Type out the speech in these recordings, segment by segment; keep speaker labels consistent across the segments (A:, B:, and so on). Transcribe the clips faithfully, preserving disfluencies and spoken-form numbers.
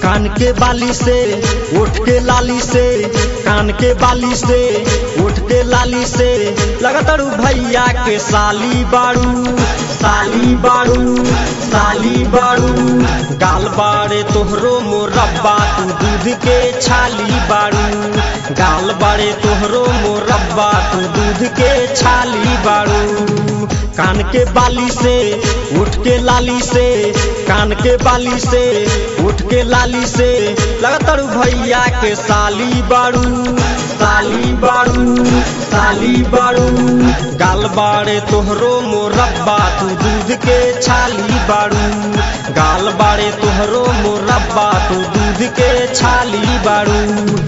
A: कान के बाली से उठ के लाली से, कान के बाली से उठ के लाली से लगातारू भैया के साली बाड़ू, साली बाड़ू, साली बाड़ू। गाल बाड़े तोहरो मोरब्बा तू दूध के छाली बाड़ू, गाल बाड़े तोहरो मोरब्बा तू दूध के छाली बाड़ू। कान के बाली से उठ के लाली से, कान के बाली से उठ के लाली से लगातारू भैया के साली बाड़ू, साली बाड़ू, साली बाड़ू। गाल बाड़े तोहरो मोरब्बा तू दूध के छाली बाड़ू, गाल बाड़े तोहरो मोरब्बा तू दूध के छाली बाड़ू।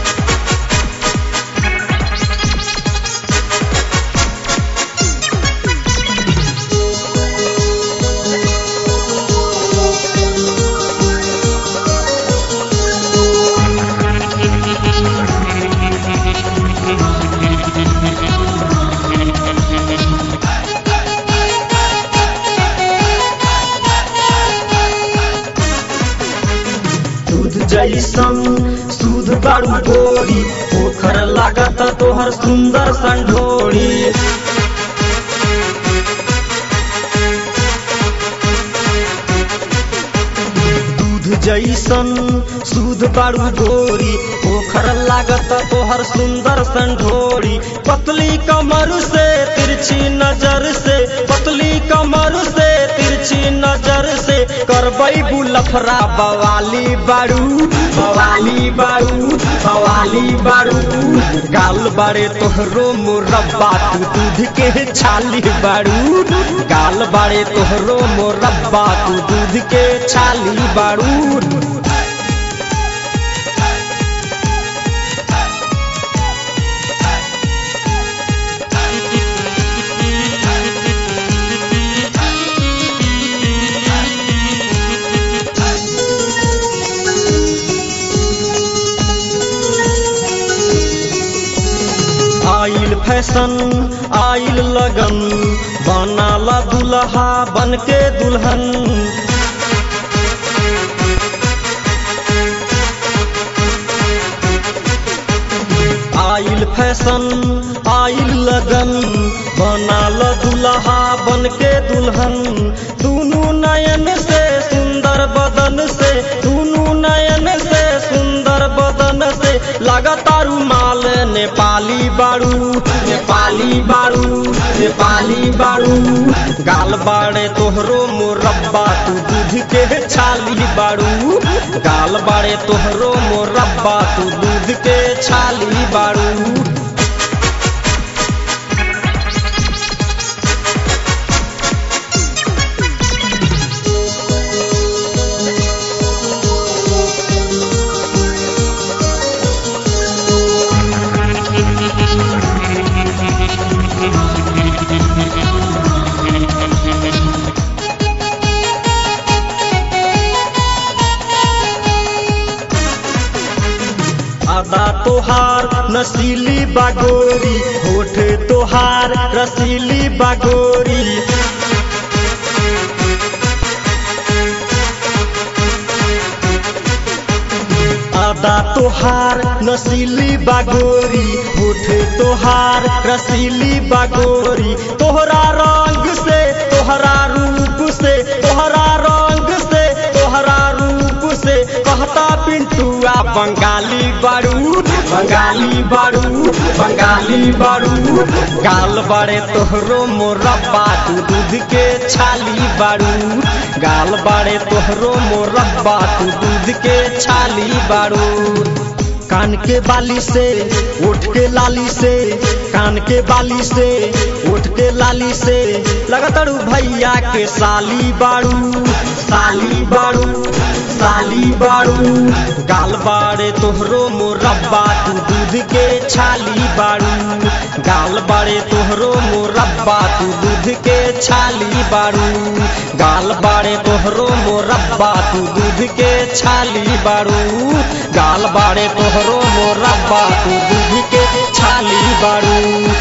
A: जैसन सूद बाड़ू गोरी पोखर लागत तोहर सुंदर संढोरी। दूध जैसन सूद बाड़ू गोरी पोखर लागत तोहर सुंदर संढोरी। पतली कमर से तिरछी नजर से, पतली कमर से तिरछी नजर से करबई बुलफरा बवाली बाड़ू, बवाली बाड़ू, बवाली बाड़ू। गाल बाड़े तोहरो मोरब्बा तू दूध के छाली बाड़ू, गाल बाड़े तोहरो मोरब्बा तू दूध के छाली बाड़ू। आइल फैशन आइल लगन बनाला दुल्हा बन के दुल्हन। आइल फैशन आइल लगन बनाला दुल्हा बन के दुल्हन। दूनू नयन से सुंदर बदन से, दूनू नयन से सुंदर बदन से लगातारू माल नेपाली बाड़ू, नेपाली बाड़ू, नेपाली बाड़ू। गाल बाड़े तोहरो मोरब्बा तू दूध के छाली बाड़ू, गाल बाड़े तोहरो मोरब्बा तू दूध के छाली बाड़ू। आदा तोहार नसीली बागोरी, होठ तोहार रसीली बागोरी। आदा तोहार नसीली बागोरी, होठ तोहार रसीली बागोरी। तोहरा रंग से, तोहरा रूप से, तोहरा रंग से, तोहरा रूप से कहता पिंटुआ बंगाली बाड़ू, बंगाली बाड़ू, बंगाली बाड़ू। गाल बाड़े तोहरो मोरब्बा तू दूध के छाली बाड़ू, गाल बाड़े तोहरो मोरब्बा तू दूध के छाली बाड़ू। कान के बाली से उठ के लाली से, कान के बाली से उठ के लाली से लगातारू भैया के साली बाड़ू, साली बाड़ू, साली बाड़ू। गाल बाड़े तोहरो मोरब्बा तू दूध के छाली बाड़ू, गाल बाड़े तोहरो मोरब्बा तू दूध के छाली बाड़ू, गाल बाड़े तोहरो मोरब्बा तू दूध के छाली बाड़ू, गाल बाड़े तोहरो मोरब्बा तू दूध के छाली बाड़ू।